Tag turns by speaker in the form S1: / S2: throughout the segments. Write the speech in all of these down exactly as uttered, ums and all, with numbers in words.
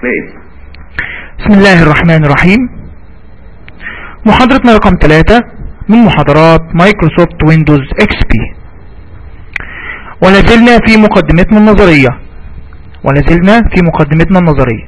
S1: بسم الله الرحمن الرحيم. محاضرتنا رقم ثلاثة من محاضرات مايكروسوفت ويندوز اكس بي، ولازلنا في مقدمتنا النظرية ولازلنا في مقدمتنا النظرية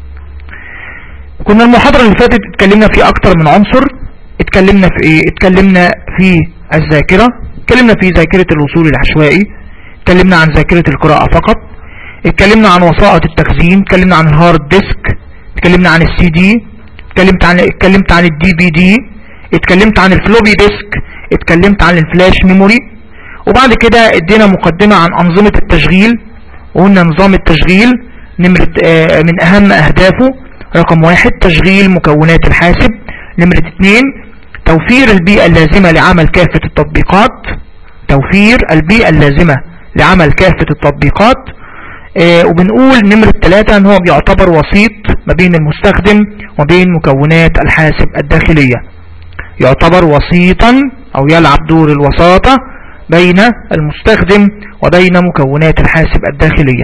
S1: كنا المحاضرة اللي فاتت اتكلمنا في اكتر من عنصر. اتكلمنا في ايه؟ اتكلمنا في الذاكرة، اتكلمنا في ذاكرة الوصول العشوائي، اتكلمنا عن ذاكرة القراءة فقط، اتكلمنا عن وسائط التخزين، اتكلمنا عن الهارد ديسك، اتكلمنا عن السي دي، اتكلمت عن اتكلمت عن الدي بي دي، اتكلمت عن الفلوبي ديسك، اتكلمت عن الفلاش ميموري. وبعد كده ادينا مقدمة عن انظمة التشغيل، وقلنا نظام التشغيل نمرة اه من اهم اهدافه رقم واحد تشغيل مكونات الحاسب، نمرة اتنين توفير البيئة اللازمة لعمل كافة التطبيقات، توفير البيئة اللازمة لعمل كافة التطبيقات. آه وبنقول نمرة ثلاثة ان هو بيعتبر وسيط ما بين المستخدم وبين مكونات الحاسب الداخلية، يعتبر وسيطا او يلعب دور الوساطة بين المستخدم وبين مكونات الحاسب الداخلية.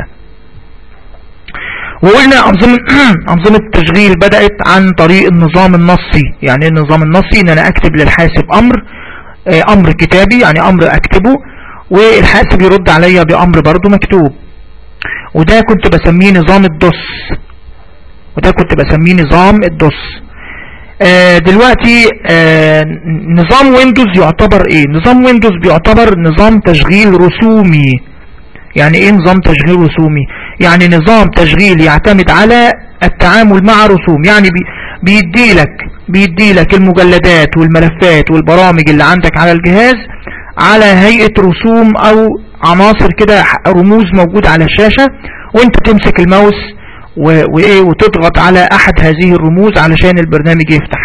S1: وقلنا أنظمة, أنظمة التشغيل بدأت عن طريق النظام النصي. يعني النظام النصي ان انا اكتب للحاسب امر، آه امر كتابي، يعني امر اكتبه والحاسب يرد عليا بامر برضو مكتوب، وده كنت بسميه نظام الدوس وده كنت بسميه نظام الدوس. آه دلوقتي آه نظام ويندوز يعتبر ايه؟ نظام ويندوز بيعتبر نظام تشغيل رسومي. يعني ايه نظام تشغيل رسومي؟ يعني نظام تشغيل يعتمد على التعامل مع رسوم. يعني بي بيديلك بيديلك المجلدات والملفات والبرامج اللي عندك على الجهاز على هيئة رسوم او عناصر كده، رموز موجودة على الشاشة، وانت تمسك الماوس وايه وتضغط على احد هذه الرموز علشان البرنامج يفتح.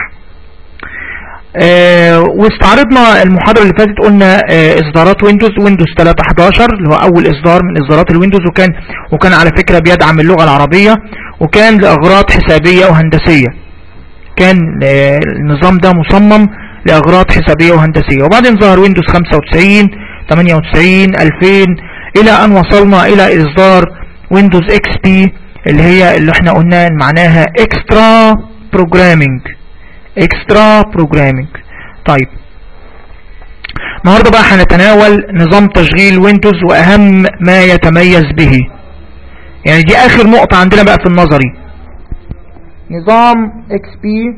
S1: اه واستعرضنا المحاضرة اللي فاتت قلنا اه اصدارات ويندوز، ويندوز ثلاثة احداشر اللي هو اول اصدار من اصدارات الويندوز، وكان وكان على فكرة بيدعم اللغة العربية، وكان لاغراض حسابية وهندسية. كان اه النظام ده مصمم لاغراض حسابية وهندسية. وبعدين ظهر ويندوز خمسة وتسعين، ثمانية وتسعين، ألفين، الى ان وصلنا الى اصدار ويندوز اكس بي اللي هي اللي احنا قلنا معناها اكسترا بروجرامينج اكسترا بروجرامينج. طيب النهارده بقى هنتناول نظام تشغيل ويندوز واهم ما يتميز به. يعني دي اخر نقطة عندنا بقى في النظري، نظام اكس بي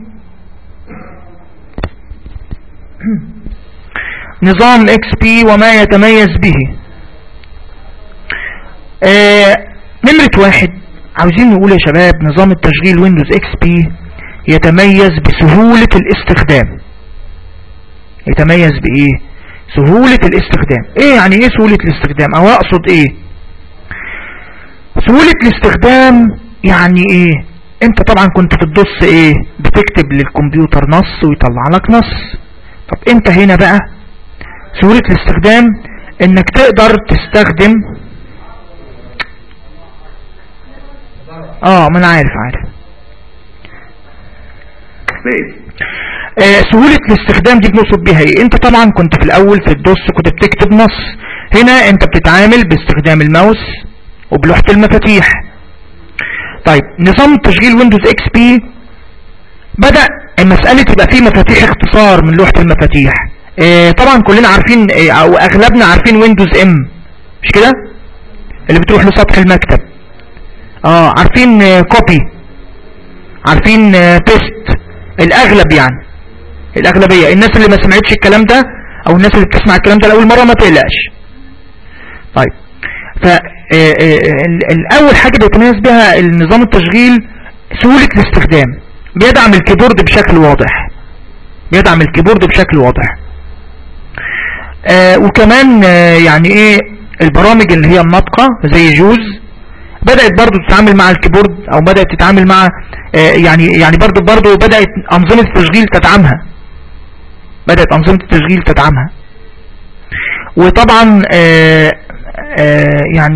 S1: نظام اكس بي وما يتميز به. آه نمرة واحد عاوزين نقول يا شباب نظام التشغيل ويندوز اكس بي يتميز بسهولة الاستخدام. يتميز بايه؟ سهولة الاستخدام. ايه يعني ايه سهولة الاستخدام؟ او اقصد ايه سهولة الاستخدام؟ يعني ايه؟ انت طبعا كنت في الدوس ايه؟ بتكتب للكمبيوتر نص ويطلع لك نص. طب انت هنا بقى سهولة الاستخدام انك تقدر تستخدم اه ما انا عارف عارف آه سهولة الاستخدام دي بنقصد بيها ايه؟ انت طبعا كنت في الاول في الدوس كنت بتكتب نص، هنا انت بتتعامل باستخدام الماوس وبلوحة المفاتيح. طيب نظام تشغيل ويندوز اكس بي بدأ المسألة يبقى فيه مفاتيح اختصار من لوحة المفاتيح. آه طبعا كلنا عارفين آه او اغلبنا عارفين ويندوز ام، مش كده؟ اللي بتروح لسطح المكتب. اه عارفين آه كوبي، عارفين آه بيست، الاغلب يعني الاغلبية. الناس اللي ما سمعتش الكلام ده او الناس اللي بتسمع الكلام ده لاول مرة ما تقلقش. طيب ف الاول حاجة بيتميز بها النظام التشغيل سهولة الاستخدام، بيدعم الكيبورد بشكل واضح بيدعم الكيبورد بشكل واضح آه وكمان آه يعني ايه البرامج اللي هي الناطقة زي جوز بدأت برضو تتعامل مع الكيبورد، او بدأت تتعامل مع آه يعني يعني برضو برضو بدأت انظمة التشغيل تدعمها بدأت انظمة التشغيل تدعمها وطبعا آه آه يعني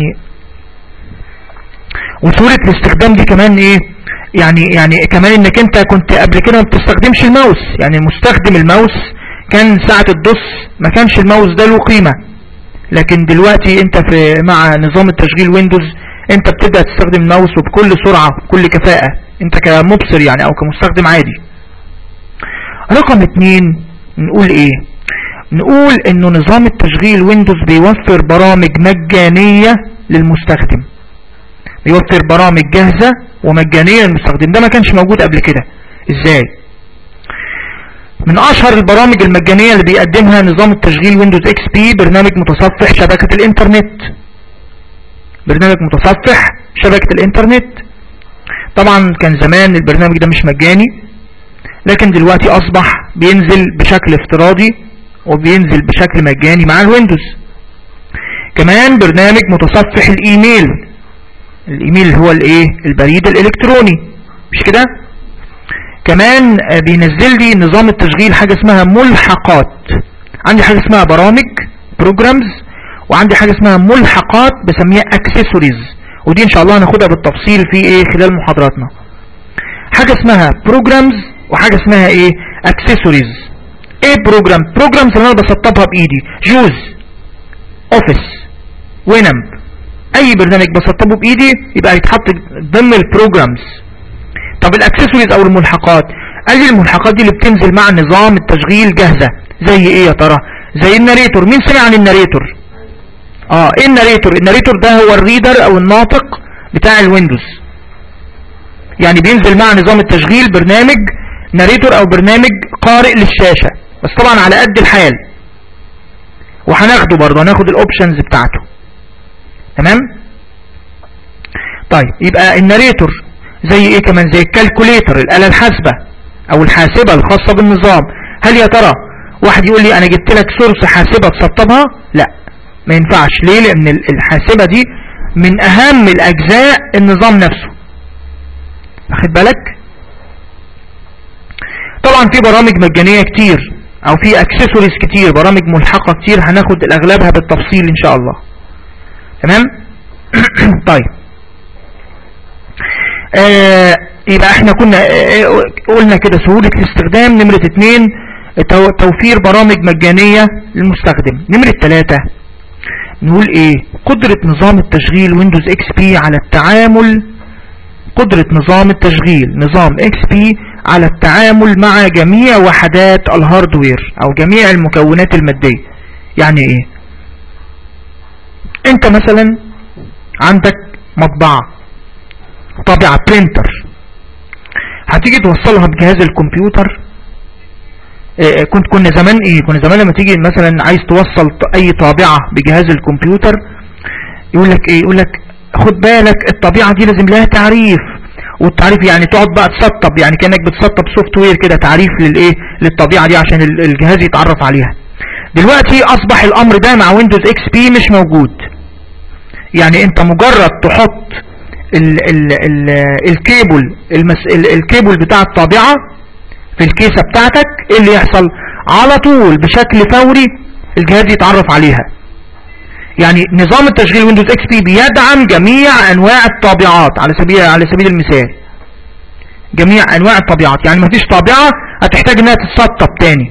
S1: وسهولة الاستخدام دي كمان ايه يعني يعني كمان انك انت كنت قبل كده ما بتستخدمش الماوس. يعني مستخدم الماوس كان ساعة الدوس ما كانش الماوس ده له قيمة، لكن دلوقتي انت في مع نظام التشغيل ويندوز انت بتبدأ تستخدم الماوس وبكل سرعة وبكل كفاءة انت كمبصر يعني او كمستخدم عادي. رقم اتنين نقول ايه؟ نقول انه نظام التشغيل ويندوز بيوفر برامج مجانية للمستخدم، بيوفر برامج جاهزة ومجانية للمستخدم. ده ما كانش موجود قبل كده. ازاي؟ من اشهر البرامج المجانية اللي بيقدمها نظام التشغيل ويندوز اكس بي برنامج متصفح شبكة الانترنت. برنامج متصفح شبكة الانترنت. طبعا كان زمان البرنامج ده مش مجاني، لكن دلوقتي اصبح بينزل بشكل افتراضي وبينزل بشكل مجاني مع الويندوز. كمان برنامج متصفح الايميل. الايميل هو الايه؟ البريد الالكتروني، مش كده؟ كمان بينزل لي نظام التشغيل حاجة اسمها ملحقات. عندي حاجة اسمها برامج بروجرامز، وعندي حاجة اسمها ملحقات بسميها اكسسوارز، ودي ان شاء الله هناخدها بالتفصيل في ايه خلال محاضراتنا. حاجة اسمها بروجرامز وحاجة اسمها ايه؟ اكسسوارز. ايه بروجرام؟ بروجرامز اللي انا بسطبها بايدي، جوز، اوفيس، وينامب، اي برنامج بسطبه بايدي يبقى يتحط ضمن البروجرامز. طب الاكسسوارز او الملحقات، قال لي الملحقات دي اللي بتنزل مع نظام التشغيل جاهزة. زي ايه يا ترى؟ زي الناريتور. مين سمع عن الناريتور؟ اه ايه الناريتور؟ الناريتور ده هو الريدر او الناطق بتاع الويندوز. يعني بينزل مع نظام التشغيل برنامج ناريتور او برنامج قارئ للشاشة، بس طبعا على قد الحال، وهناخده برضه، هناخد الاوبشنز بتاعته. تمام؟ طيب يبقى الناريتور زي ايه كمان؟ زي الكالكوليتر، الآلة الحاسبة او الحاسبة الخاصة بالنظام. هل يا ترى واحد يقول لي انا جبت لك سورس حاسبة تسطبها؟ لا، ما ينفعش. ليه؟ لان الحاسبة دي من اهم الاجزاء النظام نفسه. واخد بالك؟ طبعا في برامج مجانية كتير او في اكسسوارز كتير، برامج ملحقة كتير، هناخد الاغلبها بالتفصيل ان شاء الله. تمام؟ طيب آه يبقى احنا كنا آه قلنا كده سهولة الاستخدام. نمرة اتنين توفير برامج مجانية للمستخدم. نمرة تلاتة نقول ايه؟ قدرة نظام التشغيل ويندوز اكس بي على التعامل قدرة نظام التشغيل نظام اكس بي على التعامل مع جميع وحدات الهاردوير او جميع المكونات المادية. يعني ايه؟ انت مثلا عندك مطبعة، طابعة برينتر، هتيجي توصلها بجهاز الكمبيوتر. إيه كنت كنا زمان ايه كنا زمان لما تيجي مثلا عايز توصل اي طابعة بجهاز الكمبيوتر يقول لك ايه؟ يقول لك خد بالك الطابعة دي لازم لها تعريف، والتعريف يعني تقعد بقى تسطب، يعني كأنك بتسطب سوفت وير كده، تعريف للايه؟ للطابعة دي عشان الجهاز يتعرف عليها. دلوقتي اصبح الامر ده مع ويندوز اكس بي مش موجود. يعني انت مجرد تحط ال ال ال الكيبل المس ال الكيبل بتاع الطابعة في الكيسة بتاعتك، ايه اللي يحصل؟ على طول بشكل فوري الجهاز يتعرف عليها. يعني نظام التشغيل ويندوز اكس بي بيدعم جميع انواع الطابعات على سبيل على سبيل المثال، جميع انواع الطابعات. يعني مفيش طابعة هتحتاج انها تتسطب تاني.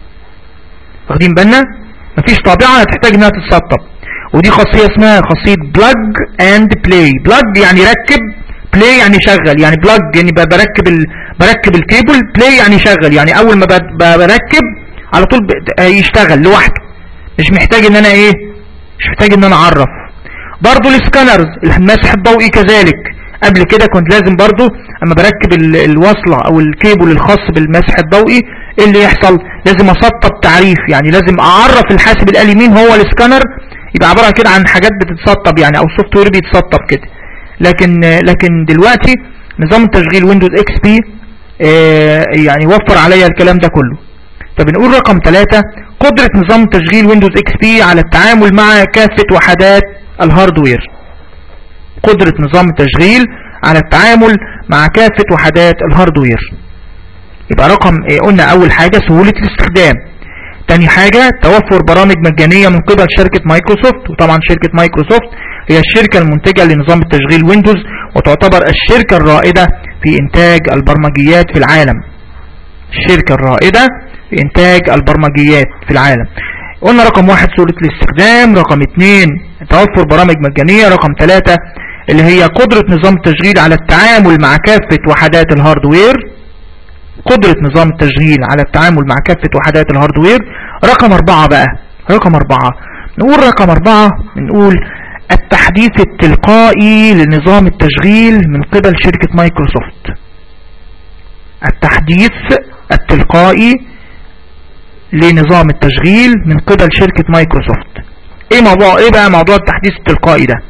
S1: واخدين بالنا؟ مفيش طابعة هتحتاج انها تتسطب. ودي خاصية اسمها خاصية بلاج اند بلاي. بلاج يعني ركب، بلاي يعني شغل. يعني بلاج يعني بركب ال... بركب الكيبل، بلاي يعني شغل، يعني اول ما بركب على طول يشتغل لوحده، مش محتاج ان انا ايه مش محتاج ان انا اعرف. برضو السكانرز، المسح الضوئي كذلك. قبل كده كنت لازم برضو اما بركب ال... الوصلة او الكيبل الخاص بالمسح الضوئي، ايه اللي يحصل؟ لازم اسطب تعريف، يعني لازم اعرف الحاسب الآلي مين هو السكانر، يبقى عبارة كده عن حاجات بتتسطب يعني، او سوفت وير بيتسطب كده. لكن لكن دلوقتي نظام التشغيل ويندوز اكس بي اه يعني وفر عليا الكلام ده كله. طب نقول رقم ثلاثة، قدرة نظام تشغيل ويندوز اكس بي على التعامل مع كافة وحدات الهاردوير. قدرة نظام التشغيل على التعامل مع كافة وحدات الهاردوير. يبقى رقم اه قلنا اول حاجة سهولة الاستخدام. تاني حاجة توفر برامج مجانية من قبل شركة مايكروسوفت. وطبعا شركة مايكروسوفت هي الشركة المنتجة لنظام التشغيل ويندوز، وتعتبر الشركة الرائدة في انتاج البرمجيات في العالم. الشركة الرائدة في انتاج البرمجيات في العالم. قلنا رقم واحد سهولة الاستخدام، رقم اتنين توفر برامج مجانية، رقم ثلاثة اللي هي قدرة نظام التشغيل على التعامل مع كافة وحدات الهاردوير. قدرة نظام التشغيل على التعامل مع كافة وحدات الهاردوير. رقم اربعة بقى، رقم اربعة نقول رقم اربعة نقول التحديث التلقائي لنظام التشغيل من قبل شركة مايكروسوفت. التحديث التلقائي لنظام التشغيل من قبل شركة مايكروسوفت. ايه موضوع ايه بقى موضوع التحديث التلقائي ده؟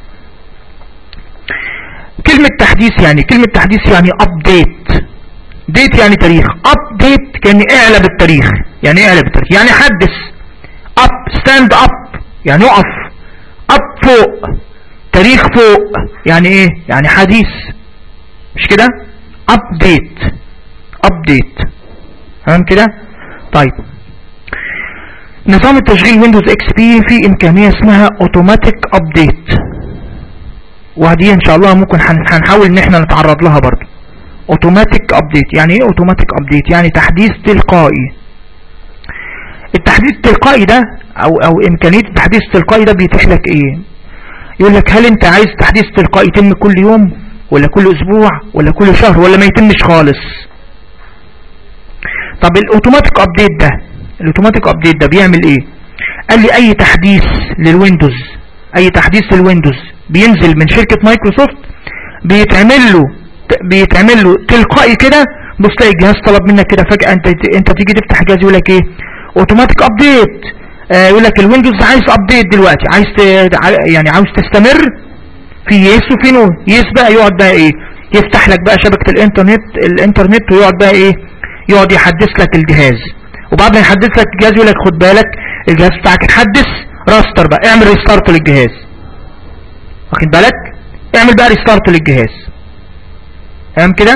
S1: كلمة تحديث يعني كلمة تحديث يعني update. ديت يعني تاريخ. update يعني اعلى بالتاريخ. يعني اعلى بالتاريخ يعني حدث. up stand up يعني اقف. up فوق، تاريخ فوق، يعني ايه؟ يعني حديث، مش كده؟ update update فاهم كده؟ طيب نظام التشغيل ويندوز اكس بي في امكانية اسمها اوتوماتيك ابديت، وهدي ان شاء الله ممكن هنحاول ان احنا نتعرض لها برضو. اوتوماتيك ابديت يعني ايه اوتوماتيك ابديت؟ يعني تحديث تلقائي. التحديث التلقائي ده او او امكانية التحديث التلقائي ده بيتيح لك ايه؟ يقول لك هل انت عايز تحديث تلقائي يتم كل يوم ولا كل اسبوع ولا كل شهر ولا ما يتمش خالص؟ طب الاوتوماتيك ابديت ده الاوتوماتيك ابديت ده بيعمل ايه؟ قال لي اي تحديث للويندوز اي تحديث للويندوز بينزل من شركة مايكروسوفت بيتعمل له بيتعمل له تلقائي كده. بص تلاقي الجهاز طلب منك كده فجأة، انت انت تيجي تفتح الجهاز يقول لك ايه؟ اوتوماتيك ابديت. آه يقول لك الويندوز عايز ابديت دلوقتي، عايز ت... يعني عاوز تستمر في يس وفي نو. يس بقى يقعد بقى ايه؟ يفتح لك بقى شبكة الانترنت الانترنت ويقعد بقى ايه؟ يقعد يحدث لك الجهاز، وبعد ما يحدث لك الجهاز يقول لك خد بالك الجهاز بتاعك اتحدث، راستر بقى، اعمل ريستارت للجهاز. واخد بالك؟ اعمل بقى ريستارت للجهاز. تمام كده؟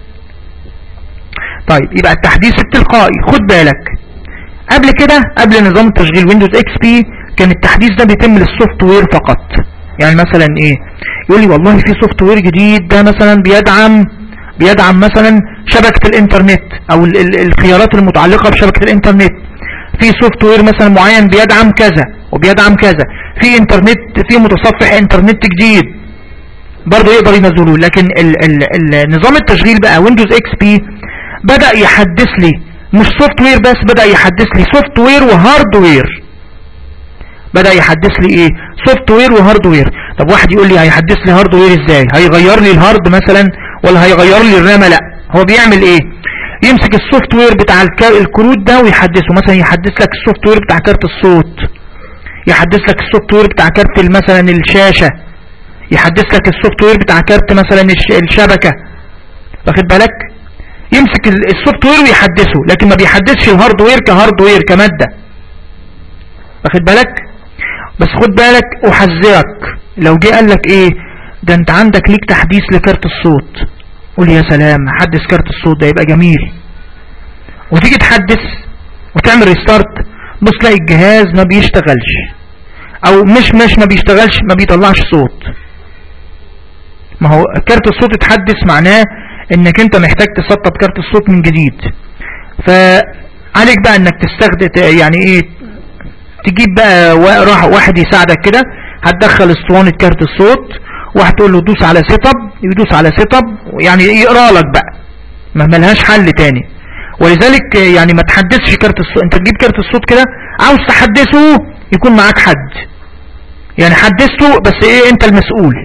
S1: طيب يبقى التحديث التلقائي. خد بالك قبل كده قبل نظام التشغيل ويندوز اكس بي كان التحديث ده بيتم للسوفت وير فقط. يعني مثلا ايه؟ يقول لي والله في سوفت وير جديد ده مثلا بيدعم بيدعم مثلا شبكة الانترنت او ال ال الخيارات المتعلقة بشبكة الانترنت. في سوفت وير مثلا معين بيدعم كذا وبيدعم كذا. في انترنت في متصفح انترنت جديد برضه يقدر ينزله. لكن ال ال ال نظام التشغيل بقى ويندوز اكس بي بدأ يحدث لي مش سوفت وير بس، بدأ يحدث لي سوفت وير وهاردوير. بدأ يحدث لي ايه؟ سوفت وير وهاردوير. طب واحد يقول لي هيحدث لي هاردوير ازاي؟ هيغير لي الهارد مثلا ولا هيغير لي الرامة؟ لا، هو بيعمل ايه؟ يمسك السوفت وير بتاع الكروت ده ويحدثه. مثلا يحدث لك السوفت وير بتاع كارت الصوت، يحدث لك السوفت وير بتاع كارت مثلا الشاشة، يحدث لك السوفت وير بتاع كارت مثلا الشبكة. واخد بالك؟ يمسك السوفت وير ويحدثه، لكن ما بيحدثش الهاردوير كهاردوير كمادة. واخد بالك؟ بس خد بالك احذرك لو جه قال لك ايه ده انت عندك ليك تحديث لكارت الصوت، قول يا سلام حدث كارت الصوت ده يبقى جميل، وتيجي تحدث وتعمل ريستارت بص تلاقي الجهاز ما بيشتغلش، او مش مش ما بيشتغلش ما بيطلعش صوت. ما هو كارت الصوت اتحدث معناه انك انت محتاج تسطب كارت الصوت من جديد. فعليك بقى انك تستخدم يعني ايه تجيب بقى واحد يساعدك كده، هتدخل اسطوانة كارت الصوت وهتقول له دوس على سيت اب، يدوس على سيت اب يعني يقرا لك بقى، ما ملهاش حل تاني. ولذلك يعني ما تحدثش كارت الصوت، انت تجيب كارت الصوت كده عاوز تحدثه يكون معاك حد، يعني حدثته بس ايه انت المسؤول.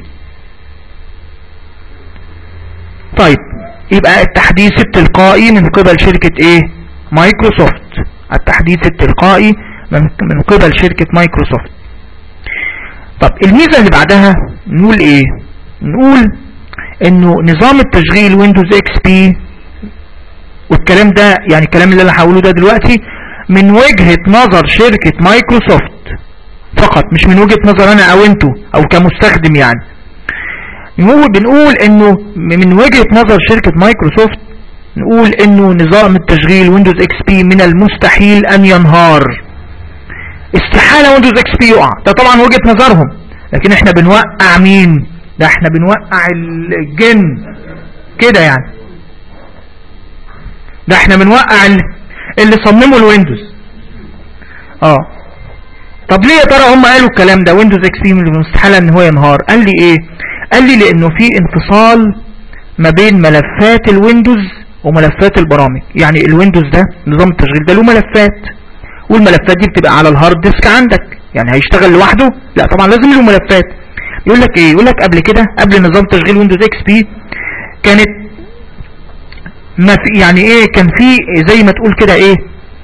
S1: طيب يبقى التحديث التلقائي من قبل شركة ايه؟ مايكروسوفت. التحديث التلقائي من قبل شركة مايكروسوفت. طب الميزة اللي بعدها نقول ايه؟ نقول انه نظام التشغيل ويندوز اكس بي، والكلام ده يعني الكلام اللي انا هقوله ده دلوقتي من وجهة نظر شركة مايكروسوفت فقط، مش من وجهة نظر انا او انتو او كمستخدم. يعني نقول بنقول انه من وجهة نظر شركة مايكروسوفت نقول انه نظام التشغيل ويندوز اكس بي من المستحيل ان ينهار. استحالة ويندوز اكس بي يقع، ده طبعا وجهة نظرهم، لكن احنا بنوقع مين؟ ده احنا بنوقع الجن كده يعني، ده احنا بنوقع اللي صمموا الويندوز. اه طب ليه يا ترى هم قالوا الكلام ده ويندوز اكس بي من المستحيل ان هو ينهار؟ قال لي ايه؟ قال لي لانه في انفصال ما بين ملفات الويندوز وملفات البرامج. يعني الويندوز ده نظام التشغيل ده له ملفات، والملفات دي بتبقى على الهارد ديسك عندك، يعني هيشتغل لوحده؟ لا طبعا لازم له ملفات. يقول لك ايه؟ يقول لك قبل كده قبل نظام تشغيل ويندوز اكس بي كانت ما في يعني ايه، كان في زي ما تقول كده ايه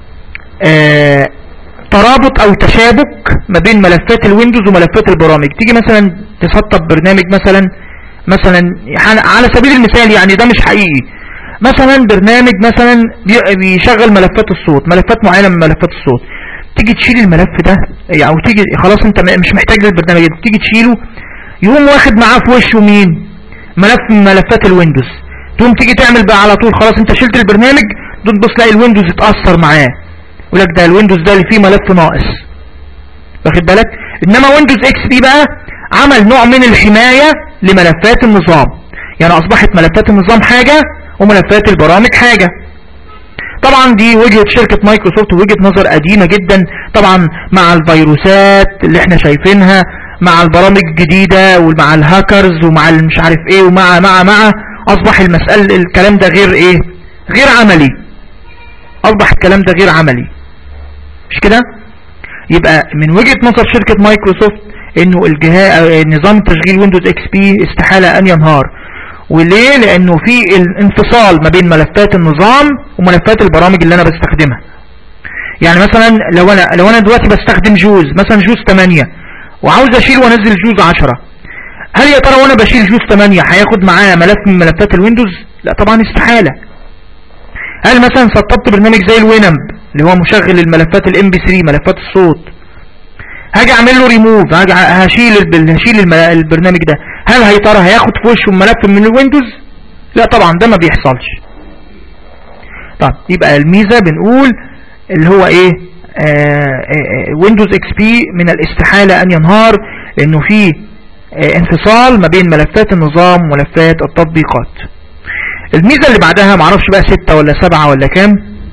S1: آه ترابط او تشابك ما بين ملفات الويندوز وملفات البرامج. تيجي مثلا تسطب برنامج مثلا مثلا على سبيل المثال، يعني ده مش حقيقي، مثلا برنامج مثلا بيشغل ملفات الصوت، ملفات معينه من ملفات الصوت، تيجي تشيل الملف ده يعني، او تيجي خلاص انت مش محتاج للبرنامج ده، تيجي تشيله يقوم واخد معاه في وشه مين؟ ملف من ملفات الويندوز. تقوم تيجي تعمل بقى على طول خلاص انت شلت البرنامج، تبص تلاقي الويندوز اتأثر معاه، يقول لك ده الويندوز ده اللي فيه ملف ناقص، واخد بالك؟ انما ويندوز اكس بي بقى عمل نوع من الحماية لملفات النظام، يعني اصبحت ملفات النظام حاجة وملفات البرامج حاجة. طبعا دي وجهة شركة مايكروسوفت ووجهة نظر قديمة جدا، طبعا مع الفيروسات اللي احنا شايفينها، مع البرامج الجديدة ومع الهاكرز ومع مش عارف ايه ومع مع مع اصبح المسألة الكلام ده غير ايه، غير عملي، اصبح الكلام ده غير عملي، مش كده؟ يبقى من وجهة نظر شركة مايكروسوفت انه الجهاز نظام تشغيل ويندوز اكس بي استحالة ان ينهار. وليه؟ لانه في الانفصال ما بين ملفات النظام وملفات البرامج اللي انا بستخدمها. يعني مثلا لو انا لو انا دلوقتي بستخدم جوز مثلا جوز ثمانية وعاوز اشيل وانزل جوز عشرة، هل يا ترى وانا بشيل جوز ثمانية هياخد معايا ملف من ملفات الويندوز؟ لا طبعا استحالة. هل مثلا سطبت برنامج زي الوينامب اللي هو مشغل الملفات الام بي ثلاثة ملفات الصوت، هاجي اعمل له ريموف، هاجي هشيل هشيل البرنامج ده، هل هي ترى هياخد في وشه ملف من الويندوز؟ لا طبعا ده ما بيحصلش. طب يبقى الميزة بنقول اللي هو ايه ويندوز اكس بي من الاستحالة ان ينهار لانه فيه انفصال ما بين ملفات النظام وملفات التطبيقات. الميزة اللي بعدها معرفش بقى ستة ولا سبعة ولا كام،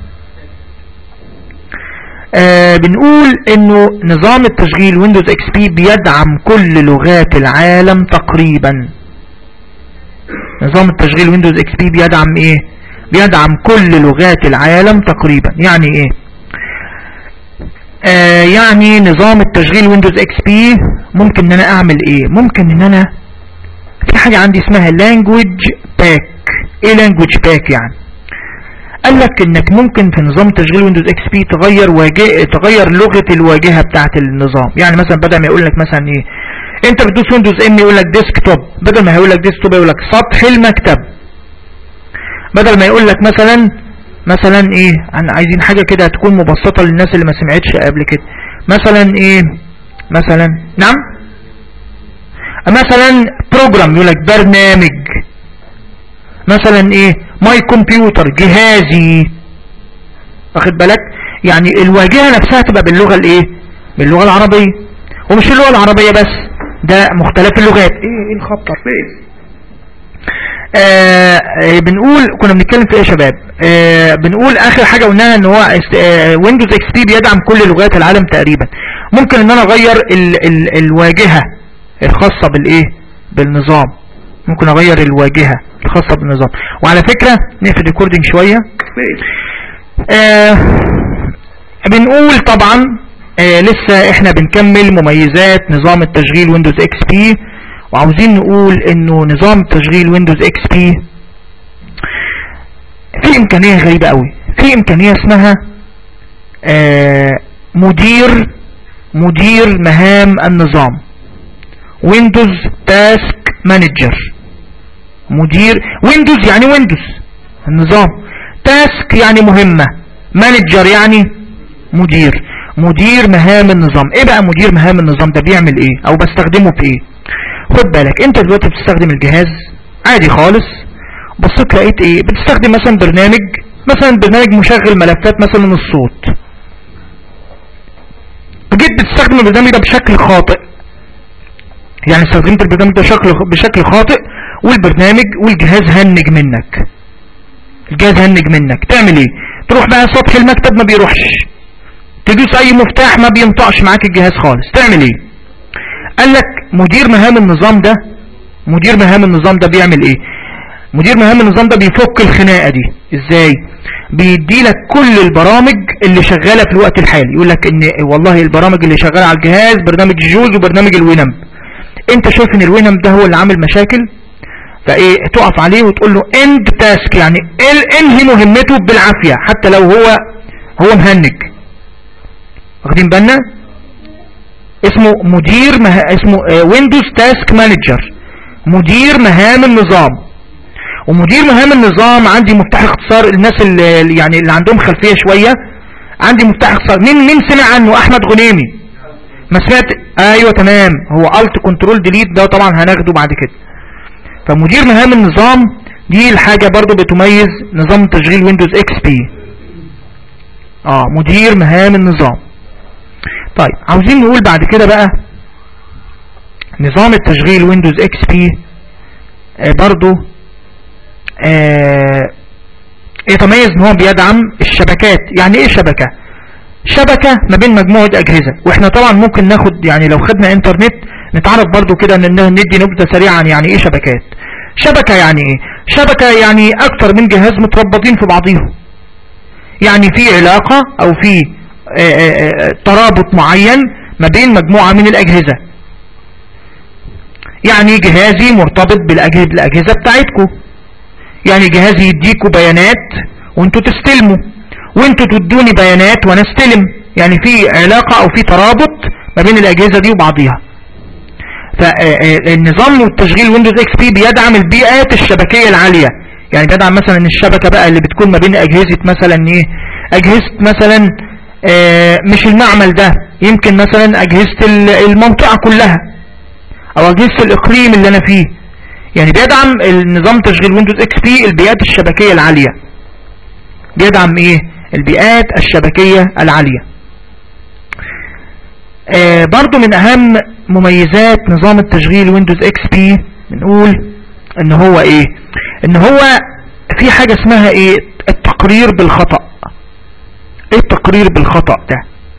S1: آه بنقول انه نظام التشغيل ويندوز اكس بي بيدعم كل لغات العالم تقريبا. نظام التشغيل ويندوز اكس بي بيدعم ايه؟ بيدعم كل لغات العالم تقريبا. يعني ايه؟ آه يعني نظام التشغيل ويندوز اكس بي ممكن ان انا اعمل ايه؟ ممكن ان انا في حاجة عندي اسمها language pack. ايه language pack يعني؟ قال لك انك ممكن في نظام تشغيل ويندوز اكس بي تغير واجهه تغير لغه الواجهه بتاعه النظام. يعني مثلا بدل ما يقول لك مثلا ايه انت بتدوس ويندوز ام يقول لك ديسكتوب، بدل ما هيقول لك ديسكتوب يقول لك سطح المكتب. بدل ما يقول لك مثلا مثلا ايه انا عايزين حاجه كده تكون مبسطه للناس اللي ما سمعتش قبل كده، مثلا ايه مثلا نعم مثلا بروجرام يقول لك برنامج، مثلا ايه ماي كمبيوتر جهازي، واخد بالك؟ يعني الواجهه نفسها تبقى باللغه الايه؟ باللغه العربيه. ومش اللغه العربيه بس، ده مختلف اللغات. ايه ايه الخبطه فين؟ آه بنقول كنا بنتكلم في ايه يا شباب؟ آه بنقول اخر حاجه قلناها ان هو آه ويندوز اكس بي بيدعم كل لغات العالم تقريبا. ممكن ان انا اغير ال ال الواجهه الخاصه بالايه؟ بالنظام. ممكن اغير الواجهه الخاصه بالنظام. وعلى فكره نقفل ريكوردنج شويه. آه بنقول طبعا آه لسه احنا بنكمل مميزات نظام التشغيل ويندوز اكس بي، وعاوزين نقول انه نظام تشغيل ويندوز اكس بي في امكانيه غريبه قوي. في امكانيه اسمها آه مدير مدير مهام النظام، ويندوز تاسك مانجر. مدير ويندوز يعني ويندوز النظام، تاسك يعني مهمة، مانجر يعني مدير. مدير مهام النظام. ايه بقى مدير مهام النظام ده؟ بيعمل ايه او بستخدمه في ايه؟ خد بالك انت دلوقتي بتستخدم الجهاز عادي خالص، بصيت لقيت ايه؟ بتستخدم مثلا برنامج مثلا برنامج مشغل ملفات مثلا الصوت، جيت بتستخدم البرنامج ده بشكل خاطئ، يعني استخدمت البرنامج ده بشكل بشكل خاطئ والبرنامج والجهاز هنج منك. الجهاز هنج منك تعمل ايه؟ تروح بقى سطح المكتب ما بيروحش، تدوس اي مفتاح ما بينطقش معاك الجهاز خالص. تعمل ايه؟ قال لك مدير مهام النظام ده مدير مهام النظام ده بيعمل ايه؟ مدير مهام النظام ده بيفك الخناقة دي ازاي؟ بيدي لك كل البرامج اللي شغالة في الوقت الحالي. يقول لك ان والله البرامج اللي شغالة على الجهاز برنامج جوز وبرنامج الوينم، انت شايف ان الوينم ده هو اللي عامل مشاكل، فايه تقف عليه وتقول له اند تاسك، يعني انهي مهمته بالعافية حتى لو هو هو مهنج. واخدين بالنا؟ اسمه مدير مه... اسمه ويندوز تاسك مانجر، مدير مهام النظام. ومدير مهام النظام عندي مفتاح اختصار، الناس اللي يعني اللي عندهم خلفية شوية، عندي مفتاح اختصار. مين مين سمع عنه؟ احمد غنيمي. ما سمعت؟ ايوه تمام، هو الت كنترول ديليت ده طبعا هناخده بعد كده. فمدير مهام النظام دي الحاجة برضو بتميز نظام تشغيل ويندوز اكس بي. اه مدير مهام النظام. طيب عاوزين نقول بعد كده بقى نظام التشغيل ويندوز اكس بي آه برضو آه يتميز ان هو بيدعم الشبكات. يعني ايه شبكة؟ شبكة ما بين مجموعة اجهزة. واحنا طبعا ممكن ناخد يعني لو خدنا انترنت نتعرف برضو كده ان ندي نبذة سريعا يعني ايه شبكات. شبكة يعني ايه؟ شبكة يعني اكتر من جهاز متربطين في بعضهم، يعني في علاقة او في ترابط معين ما بين مجموعة من الاجهزة. يعني جهازي مرتبط بالاجهزة بتاعتكم، يعني جهازي يديكوا بيانات وانتوا تستلموا، وانتوا تدوني بيانات وانا استلم، يعني في علاقة او في ترابط ما بين الاجهزة دي وبعضيها. فالنظام والتشغيل ويندوز اكس بي بيدعم البيئات الشبكية العالية. يعني بيدعم مثلا الشبكة بقى اللي بتكون ما بين اجهزة مثلا ايه، اجهزة مثلا اه مش المعمل ده، يمكن مثلا اجهزة المنطقة كلها او اجهزة الاقليم اللي انا فيه. يعني بيدعم النظام تشغيل ويندوز اكس بي البيئات الشبكية العالية. بيدعم ايه؟ البيئات الشبكية العالية. آه برضو من اهم مميزات نظام التشغيل ويندوز اكس بي بنقول ان هو ايه؟ ان هو في حاجة اسمها ايه؟ التقرير بالخطأ. ايه التقرير بالخطأ ده؟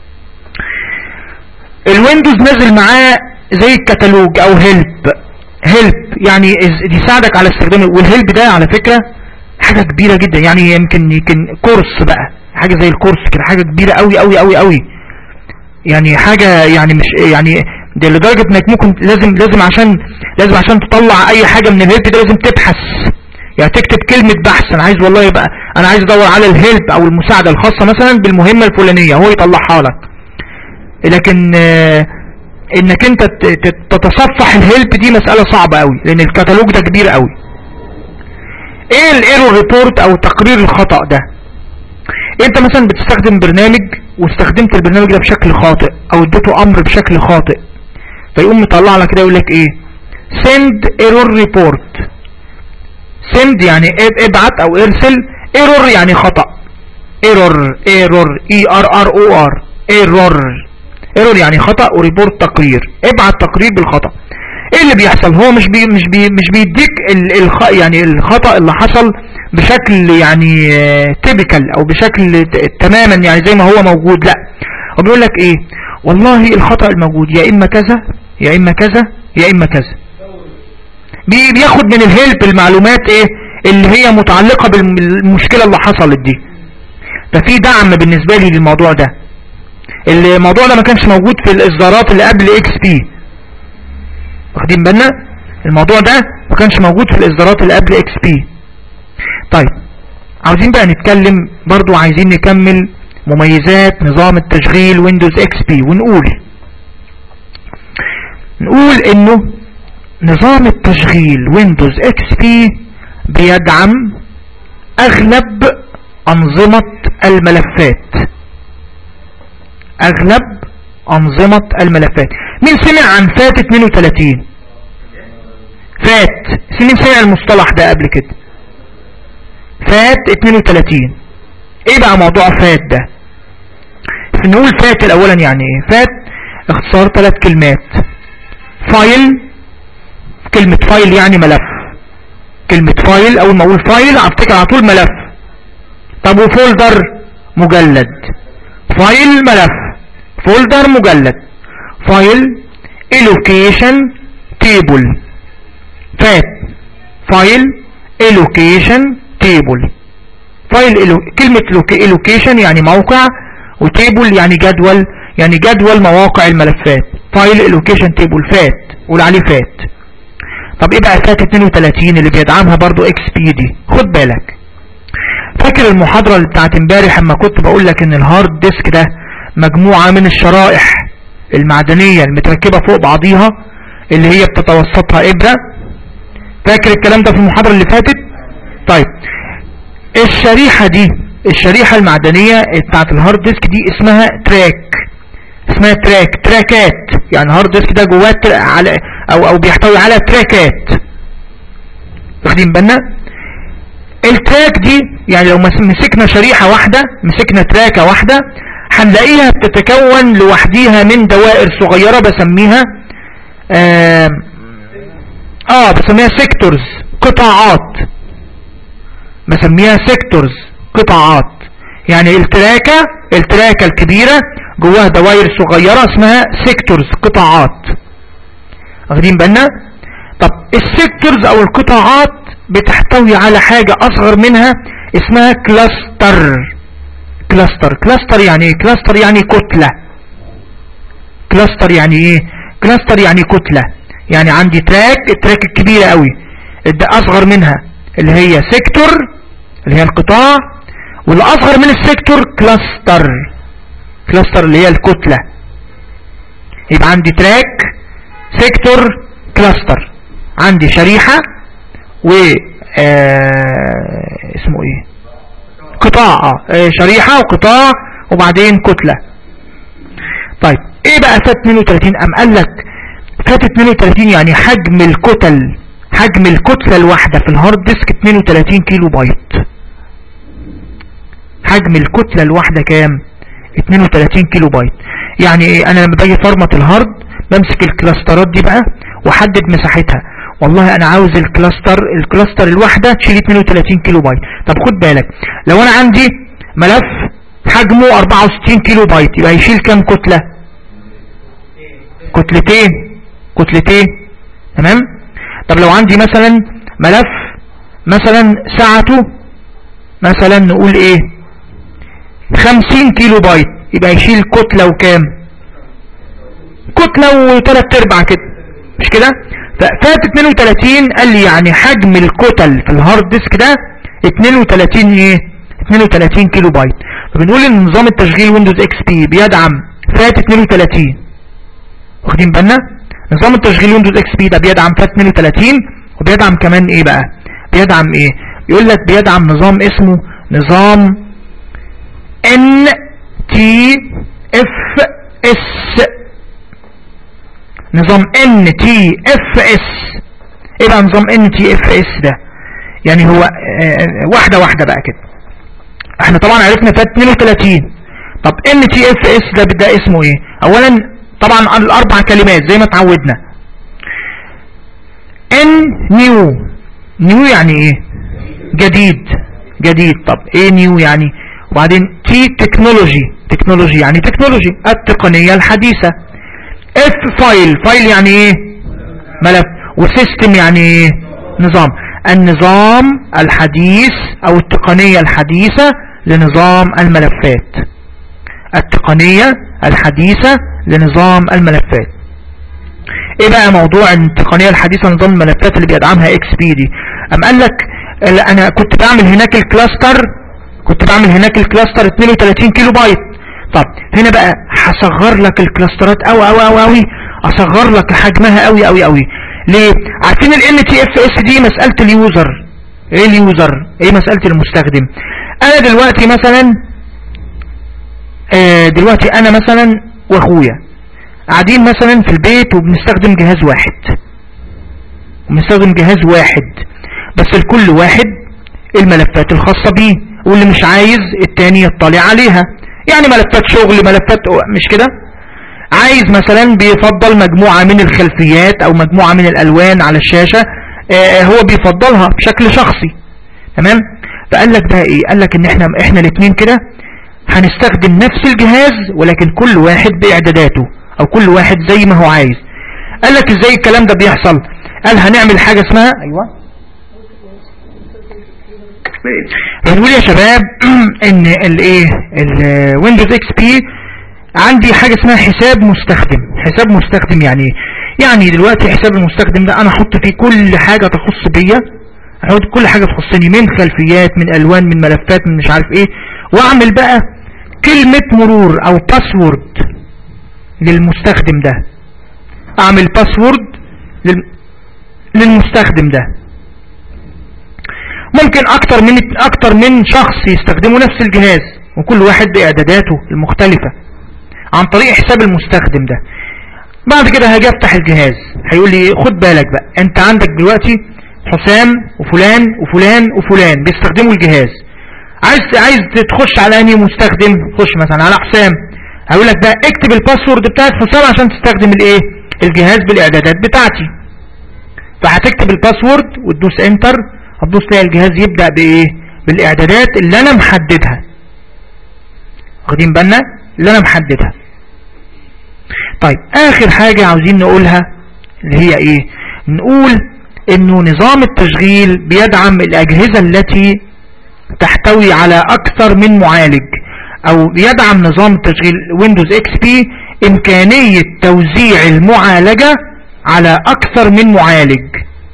S1: الويندوز نازل معاه زي الكتالوج او هيلب. هيلب يعني يساعدك على استخدام، والهيلب ده على فكرة حاجة كبيرة جدا، يعني يمكن يمكن كورس بقى، حاجة زي الكورس كده، حاجة كبيرة قوي قوي قوي قوي. يعني حاجة يعني مش يعني ده لدرجة انك ممكن لازم لازم عشان لازم عشان تطلع اي حاجة من الهيلب ده لازم تبحث، يعني تكتب كلمة بحث، انا عايز والله يبقى انا عايز ادور على الهيلب او المساعدة الخاصة مثلا بالمهمة الفلانية، هو يطلعها لك. لكن آه انك انت تتصفح الهيلب دي مسألة صعبة قوي، لان الكتالوج ده كبير قوي. ايه الايرور ريبورت او تقرير الخطأ ده؟ انت مثلا بتستخدم برنامج واستخدمت البرنامج ده بشكل خاطئ او اديته امر بشكل خاطئ، فيقوم مطلع لك كده يقول لك ايه؟ send error report. send يعني ابعت او ارسل، error يعني خطأ. error error e r r o r error error يعني خطأ، وريبورت تقرير، ابعت تقرير بالخطأ. ايه اللي بيحصل؟ هو مش بي مش بي مش بيديك ال الخ يعني الخطأ اللي حصل بشكل يعني تيبيكال او بشكل تماما يعني زي ما هو موجود، لا هو بيقول لك ايه؟ والله الخطأ الموجود يا اما كذا يا اما كذا يا اما كذا. بي بياخد من الهيلب المعلومات ايه اللي هي متعلقة بالمشكلة اللي حصلت دي. ففي دعم بالنسبة لي للموضوع ده. الموضوع ده ما كانش موجود في الاصدارات اللي قبل اكس بي، واخدين بالنا؟ الموضوع ده ما كانش موجود في الاصدارات اللي قبل اكس بي. طيب عاوزين بقى نتكلم برضو، عايزين نكمل مميزات نظام التشغيل ويندوز اكس بي، ونقول نقول انه نظام التشغيل ويندوز اكس بي بيدعم اغلب انظمة الملفات. اغلب انظمة الملفات. مين سمع عن فات اتنين وتلاتين؟ فات، مين سمع المصطلح ده قبل كده؟ فات اتنين وتلاتين. ايه بقى موضوع فات ده؟ نقول فات الاولا يعني ايه؟ فات اختصار ثلاث كلمات. فايل، كلمة فايل يعني ملف. كلمة فايل اول ما اقول فايل افتكر على طول ملف. طب وفولدر؟ مجلد. فايل ملف، فولدر مجلد. فايل الوكيشن تيبل. فات فايل allocation table. فايل إلو... كلمة allocation يعني موقع، وتيبل يعني جدول، يعني جدول مواقع الملفات. فايل allocation table فات، قول عليه فات. طب ايه بقى فات اتنين وتلاتين اللي بيدعمها برضو اكس بي دي؟ خد بالك، فاكر المحاضرة اللي بتاعت امبارح اما كنت بقول لك ان الهارد ديسك ده مجموعة من الشرائح المعدنية المتركبة فوق بعضيها اللي هي بتتوسطها ابرة؟ فاكر الكلام ده في المحاضرة اللي فاتت؟ طيب الشريحة دي، الشريحة المعدنية بتاعت الهارد ديسك دي اسمها تراك، اسمها تراك، تراكات. يعني الهارد ديسك ده جواه على او او بيحتوي على تراكات، واخدين بالنا؟ التراك دي يعني لو مسكنا شريحة واحدة، مسكنا تراكة واحدة، هنلاقيها بتتكون لوحديها من دوائر صغيرة بسميها اه, آه بسميها سيكتورز، قطاعات، بسميها سيكتورز، قطاعات. يعني التراكة التراكة الكبيرة جواها دوائر صغيرة اسمها سيكتورز، قطاعات، واخدين بالنا؟ طب السيكتورز او القطاعات بتحتوي على حاجة اصغر منها اسمها كلاستر. كلاستر كلاستر يعني ايه؟ كلاستر يعني كتلة. كلاستر يعني ايه؟ كلاستر يعني كتلة. يعني عندي تراك، التراك الكبيرة قوي ده اصغر منها اللي هي سيكتور اللي هي القطاع، والاصغر من السيكتور كلاستر، كلاستر اللي هي الكتلة. يبقى عندي تراك، سيكتور، كلاستر. عندي شريحة و آه... اسمه ايه؟ قطاع. آه شريحة وقطاع وبعدين كتلة. طيب ايه بقى فات اتنين وتلاتين؟ ام قال لك فات اتنين وتلاتين يعني حجم الكتل، حجم الكتلة الواحدة في الهارد ديسك اتنين وتلاتين كيلو بايت. حجم الكتلة الواحدة كام؟ اتنين وتلاتين كيلو بايت. يعني ايه؟ انا لما باجي فرمت الهارد بمسك الكلاسترات دي بقى واحدد مساحتها. والله انا عاوز الكلاستر الكلاستر الواحدة تشيل اتنين وتلاتين كيلو بايت. طب خد بالك، لو انا عندي ملف حجمه اربعة وستين كيلو بايت يبقى يشيل كام كتلة؟ كتلتين، كتلتين، تمام؟ طب لو عندي مثلا ملف مثلا سعته مثلا نقول ايه خمسين كيلو بايت يبقى يشيل كتلة وكام؟ كتلة وثلاث ارباع كده، مش كده؟ ففات اتنين وتلاتين قال لي يعني حجم الكتل في الهارد ديسك ده اتنين وتلاتين ايه؟ اتنين وتلاتين كيلو بايت. فبنقول ان نظام التشغيل ويندوز اكس بي بيدعم فات اتنين وتلاتين، واخدين بالنا؟ نظام التشغيل ويندوز اكس بي ده بيدعم فات اتنين وتلاتين، وبيدعم كمان ايه بقى؟ بيدعم ايه؟ يقول لك بيدعم نظام اسمه نظام ان تي اف اس. نظام ان تي اف اس. ايه بقى نظام ان تي اف اس ده؟ يعني هو اه واحدة واحدة بقى كده. احنا طبعا عرفنا فات اتنين وتلاتين. طب ان تي اف اس ده ده اسمه ايه؟ اولا طبعا الاربع كلمات زي ما اتعودنا. ان نيو، نيو يعني ايه؟ جديد، جديد. طب ايه نيو يعني؟ وبعدين تي تكنولوجي، تكنولوجي يعني تكنولوجي، التقنية الحديثة. اف فايل، فايل يعني ايه؟ ملف. وسيستم يعني ايه؟ نظام. النظام الحديث او التقنية الحديثة لنظام الملفات. التقنية الحديثة لنظام الملفات. ايه بقى موضوع التقنية الحديثة لنظام الملفات اللي بيدعمها اكس بي دي؟ ام قال لك انا كنت بعمل هناك الكلاستر، كنت بعمل هناك الكلاستر اتنين وتلاتين كيلو بايت. طب هنا بقى هصغر لك الكلاسترات اوي اوي اوي اوي، اصغر لك حجمها اوي اوي اوي. ليه؟ عارفين ال ان تي اف اس دي مسألة اليوزر. ايه اليوزر؟ ايه مسألة المستخدم؟ انا دلوقتي مثلا آه دلوقتي انا مثلا واخويا قاعدين مثلا في البيت وبنستخدم جهاز واحد، بنستخدم جهاز واحد بس لكل واحد الملفات الخاصة بيه، واللي مش عايز التاني يطلع عليها. يعني ملفات شغل، ملفات مش كده؟ عايز مثلا بيفضل مجموعة من الخلفيات او مجموعة من الالوان على الشاشة، آه هو بيفضلها بشكل شخصي، تمام؟ فقال لك ده ايه؟ قال لك ان احنا احنا الاثنين كده هنستخدم نفس الجهاز ولكن كل واحد باعداداته او كل واحد زي ما هو عايز. قال لك ازاي الكلام ده بيحصل؟ قال هنعمل حاجة اسمها ايوه بنقول يا شباب ان الايه الويندوز اكس بي عندي حاجة اسمها حساب مستخدم. حساب مستخدم يعني ايه؟ يعني دلوقتي حساب المستخدم ده انا احط فيه كل حاجة تخص بيا، احط كل حاجة تخصني من خلفيات من الوان من ملفات من مش عارف ايه، واعمل بقى كلمة مرور او باسورد للمستخدم ده، اعمل باسورد لل... للمستخدم ده. ممكن اكتر من اكتر من شخص يستخدموا نفس الجهاز وكل واحد باعداداته المختلفة عن طريق حساب المستخدم ده. بعد كده هاجي افتح الجهاز هيقول لي خد بالك بقى انت عندك دلوقتي حسام وفلان وفلان وفلان بيستخدموا الجهاز، عايز عايز تخش على انهي مستخدم؟ خش مثلا على حسام، هيقول لك بقى اكتب الباسورد بتاعت حسام عشان تستخدم الايه الجهاز بالاعدادات بتاعتي. فهتكتب الباسورد وتدوس انتر، هتدوس تلاقي الجهاز يبدأ بايه بالاعدادات اللي انا محددها. واخدين بالنا اللي انا محددها. طيب اخر حاجة عاوزين نقولها اللي هي ايه؟ نقول انه نظام التشغيل بيدعم الاجهزة التي تحتوي على اكثر من معالج، او بيدعم نظام التشغيل ويندوز اكس بي امكانية توزيع المعالجة على اكثر من معالج.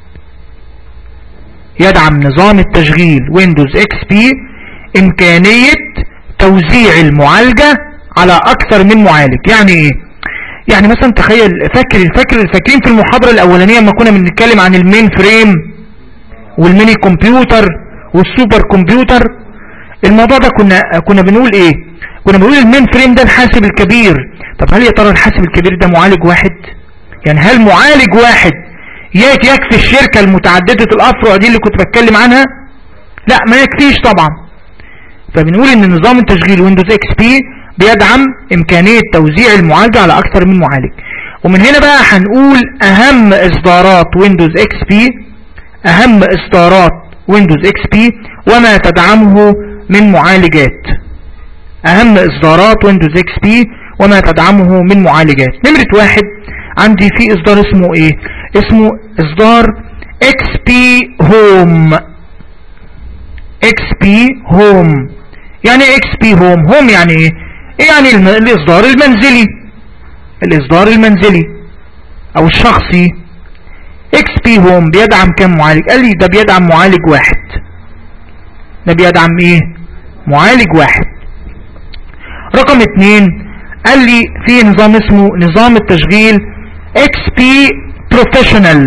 S1: يدعم نظام التشغيل ويندوز اكس بي امكانية توزيع المعالجة على اكثر من معالج. يعني ايه؟ يعني مثلا تخيل فاكر فاكر فاكرين في المحاضرة الاولانية لما كنا بنتكلم عن المين فريم والميني كمبيوتر والسوبر كمبيوتر، الموضوع ده كنا كنا بنقول ايه؟ كنا بنقول المين فريم ده الحاسب الكبير. طب هل يا ترى الحاسب الكبير ده معالج واحد؟ يعني هل معالج واحد يكفي الشركة المتعددة الافرع دي اللي كنت بتكلم عنها؟ لا ما يكفيش طبعا. فبنقول ان نظام التشغيل ويندوز اكس بي بيدعم امكانية توزيع المعالجة على اكثر من معالج. ومن هنا بقى هنقول اهم اصدارات ويندوز اكس بي، اهم اصدارات ويندوز اكس بي وما تدعمه من معالجات. اهم اصدارات ويندوز اكس بي وما تدعمه من معالجات. نمرة واحد عندي في اصدار اسمه ايه؟ اسمه اصدار اكس بي هوم. اكس بي هوم يعني اكس بي هوم هوم يعني ايه؟ يعني الاصدار المنزلي، الاصدار المنزلي او الشخصي. اكس بي هوم بيدعم كم معالج؟ قال لي ده بيدعم معالج واحد. ده بيدعم ايه؟ معالج واحد. رقم اتنين قال لي في نظام اسمه نظام التشغيل اكس بي بروفيشنال.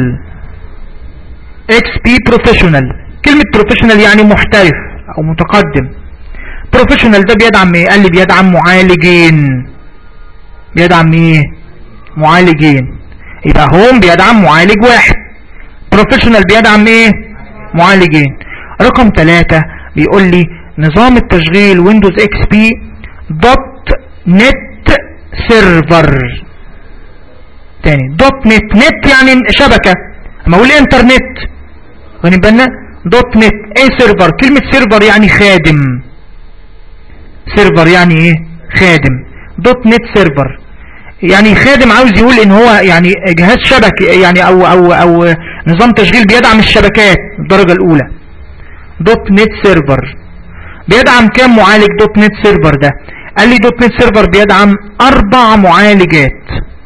S1: اكس بي بروفيشنال، كلمة بروفيشنال يعني محترف او متقدم. بروفيشنال ده بيدعم ايه؟ قال لي بيدعم معالجين. بيدعم ايه؟ معالجين. يبقى هوم بيدعم معالج واحد، بروفيشنال بيدعم ايه؟ معالجين. رقم ثلاثة بيقول لي نظام التشغيل ويندوز اكس بي دوت نت سيرفر. تاني دوت نت، نت يعني شبكة، اما اقول انترنت واخدين بالنا؟ دوت نت ايه سيرفر؟ كلمة سيرفر يعني خادم. سيرفر يعني ايه؟ خادم. دوت نت سيرفر يعني خادم، عاوز يقول ان هو يعني جهاز شبكي يعني او او او نظام تشغيل بيدعم الشبكات الدرجة الاولى. دوت نت سيرفر بيدعم كام معالج دوت نت سيرفر ده؟ قال لي دوت نت سيرفر بيدعم اربع معالجات.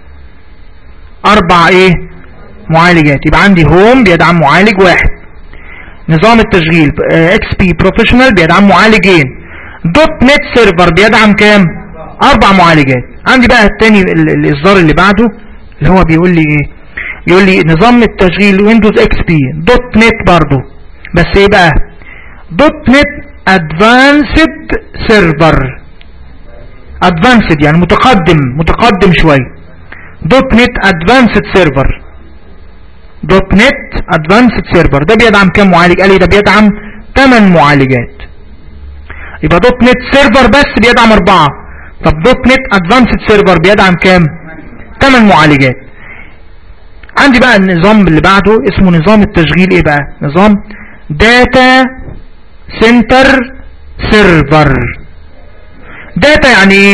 S1: اربع ايه؟ معالجات. يبقى عندي هوم بيدعم معالج واحد، نظام التشغيل اكس بي بروفيشنال بيدعم معالجين، دوت نت سيرفر بيدعم كام؟ اربع معالجات. عندي بقى التاني الاصدار اللي بعده اللي هو بيقول لي ايه؟ بيقول لي نظام التشغيل ويندوز اكس بي دوت نت برضو، بس ايه بقى؟ دوت نت ادفانسد سيرفر. ادفانسد يعني متقدم، متقدم شويه. دوت نت ادفانسد سيرفر. دوت نت ادفانسد سيرفر ده بيدعم كام معالج؟ قال لي ده بيدعم ثمان معالجات. يبقى دوت نت سيرفر بس بيدعم اربعة. طب دوت نت ادفانسد سيرفر بيدعم كام؟ ثمان معالجات. عندي بقى النظام اللي بعده اسمه نظام التشغيل ايه بقى؟ نظام داتا سنتر سيرفر. داتا يعني ايه؟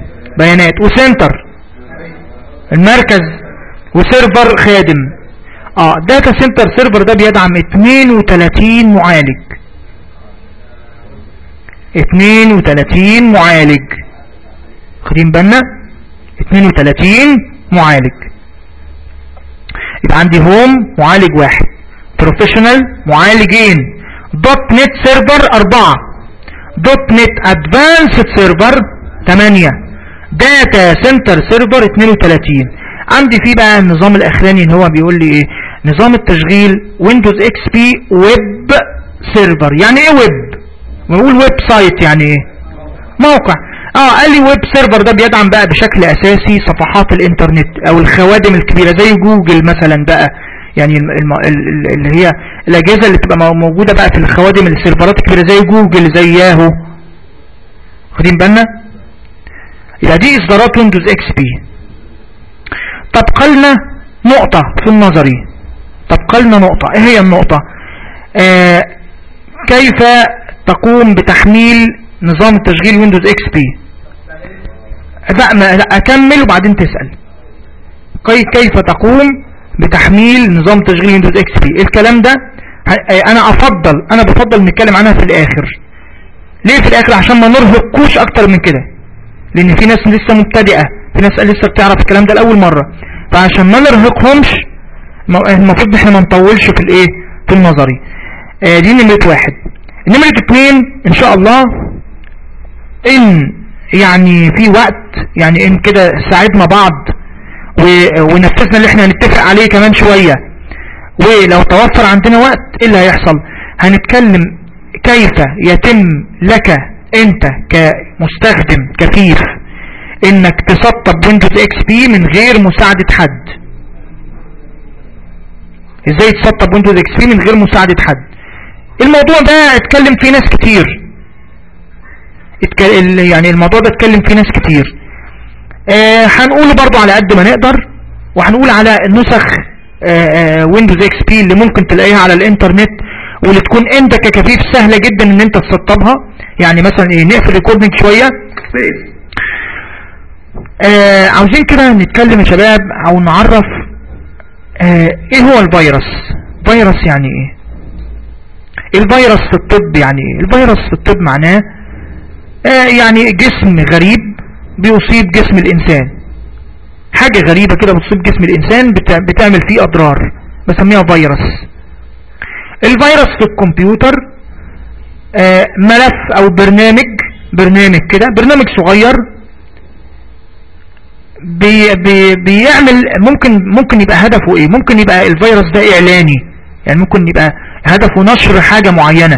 S1: بيانات، وسنتر المركز، وسيرفر خادم. اه داتا سنتر سيرفر ده بيدعم اتنين وتلاتين معالج، اتنين وتلاتين معالج، خدين بالنا اتنين وتلاتين معالج. يبقى عندي هوم معالج واحد، بروفيشنال معالجين، دوت نت سيرفر اربعة، دوت نت ادفانسد سيرفر تمانية، داتا سنتر سيرفر اتنين وتلاتين. عندي فيه بقى النظام الاخراني اللي هو بيقول لي ايه، نظام التشغيل ويندوز اكس بي ويب سيرفر. يعني ايه ويب؟ بقول ويب سايت يعني ايه؟ موقع. اه قال لي ويب سيرفر ده بيدعم بقى بشكل اساسي صفحات الانترنت او الخوادم الكبيرة زي جوجل مثلا بقى، يعني الم... اللي هي الاجهزة اللي تبقى موجودة بقى في الخوادم السيرفرات الكبيرة زي جوجل زي ياهو، خدين بالنا؟ يبقى دي اصدارات ويندوز اكس بي. تبقى لنا نقطة في النظري، تبقى لنا نقطة. ايه هي النقطة؟ آه كيف تقوم بتحميل نظام التشغيل ويندوز اكس بي؟ لا, ما لا اكمل وبعدين تسأل. كيف تقوم بتحميل نظام تشغيل ويندوز اكس بي؟ الكلام ده انا افضل انا بفضل نتكلم عنها في الاخر. ليه في الاخر؟ عشان ما نرهقكوش اكتر من كده، لان في ناس لسه مبتدئة، في ناس لسه بتعرف الكلام ده لاول مرة، فعشان ما نرهقهمش المفروض احنا ما نطولش في الايه في النظري. آه دي نمرة واحد. نمرة اتنين ان شاء الله ان يعني في وقت، يعني ان كده ساعدنا بعض ونفذنا اللي احنا هنتفق عليه كمان شوية، ولو توفر عندنا وقت ايه اللي هيحصل؟ هنتكلم كيف يتم لك انت كمستخدم كفيف انك تسطب ويندوز اكس بي من غير مساعدة حد. ازاي تسطب ويندوز اكس بي من غير مساعدة حد؟ الموضوع ده اتكلم فيه ناس كتير، اتكلم يعني الموضوع ده اتكلم فيه ناس كتير. اه هنقوله برضو على قد ما نقدر، وهنقول على النسخ ويندوز اكس بي اللي ممكن تلاقيها على الانترنت واللي تكون انت ككفيف سهلة جدا ان انت تسطبها. يعني مثلا ايه، نقفل ريكوردنج شوية. اه عاوزين كده نتكلم يا شباب او نعرف اه ايه هو الفيروس. فيروس يعني ايه؟ الفيروس في الطب يعني ايه؟ الفيروس في الطب معناه اه يعني جسم غريب بيصيب جسم الانسان، حاجة غريبة كده بتصيب جسم الانسان بتعمل فيه اضرار، بسميها فيروس. الفيروس في الكمبيوتر آه ملف او برنامج برنامج كده برنامج صغير بي بي بيعمل، ممكن ممكن يبقى هدفه ايه؟ ممكن يبقى الفيروس ده اعلاني، يعني ممكن يبقى هدفه نشر حاجة معينة.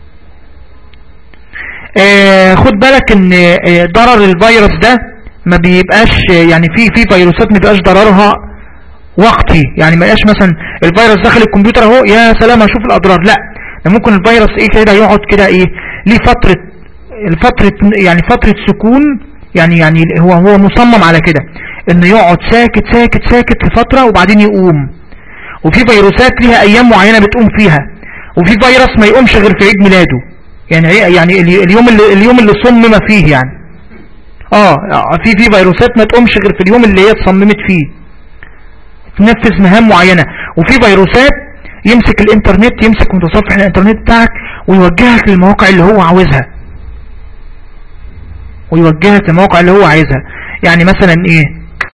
S1: آه خد بالك ان آه ضرر الفيروس ده ما بيبقاش، يعني في في فيروسات ما بيبقاش ضررها وقتي، يعني ما يبقاش مثلا الفيروس داخل الكمبيوتر اهو يا سلام اشوف الاضرار، لا ممكن الفيروس ايه كده يقعد كده ايه ليه فترة الفترة يعني فترة سكون، يعني يعني هو هو مصمم على كده انه يقعد ساكت ساكت ساكت لفترة وبعدين يقوم. وفي فيروسات ليها ايام معينة بتقوم فيها، وفي فيروس ما يقومش غير في عيد ميلاده، يعني يعني اليوم اللي اليوم اللي صمم فيه، يعني اه في في فيروسات ما تقومش غير في اليوم اللي هي اتصممت فيه، تنفذ مهام معينة. وفي فيروسات يمسك الانترنت، يمسك متصفح الانترنت بتاعك ويوجهك للمواقع اللي هو عاوزها، ويوجهك للمواقع اللي هو عايزها. يعني مثلا ايه،